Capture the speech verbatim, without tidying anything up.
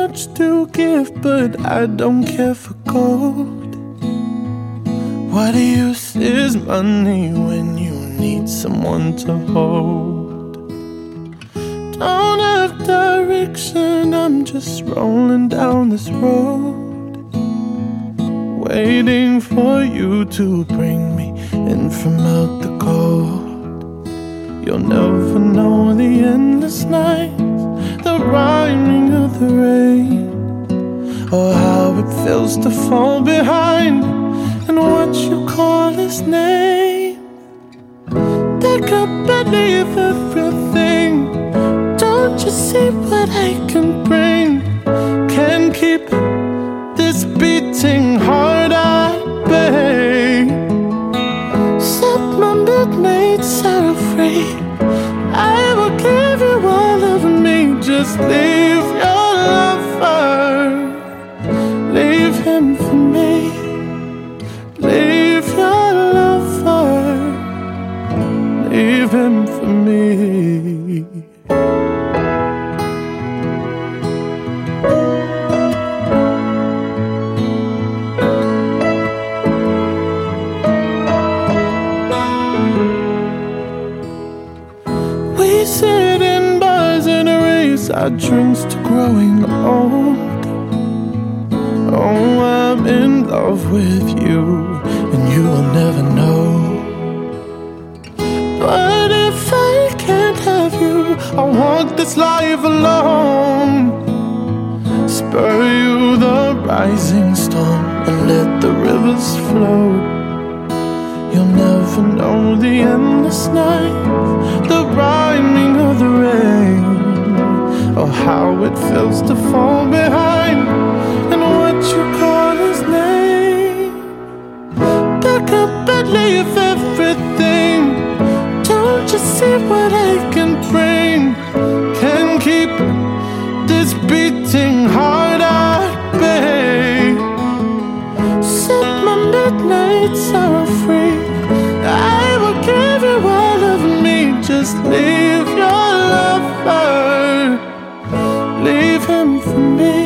much to give, but I don't care for gold. What use is money when you need someone to hold? Don't have direction, I'm just rolling down this road, waiting for you to bring me in from out the cold. You'll never know the endless nights, the rhyming of the rain, or how it feels to fall behind and what you call his name. Pick up and leave everything. Don't you see what I can bring? Can't keep this beating heart at bay. Set my midnights are free. I will give you all of me. Just leave your lover, leave him for me. Leave your lover, leave him for me. We sit in bars and raise our drinks to growing old. Oh, I'm in love with you, and you will never know. But if I can't have you, I'll walk this life alone. Spur you the rising storm and let the rivers flow. You'll never know the endless night, the rhyming of the rain, or how it feels to fall behind and what you call his name. Pack up and leave everything. Don't you see what I can bring? Can keep this beating heart at bay. Set my midnights are free. I will give you all of me. Just leave your lover, leave him for me.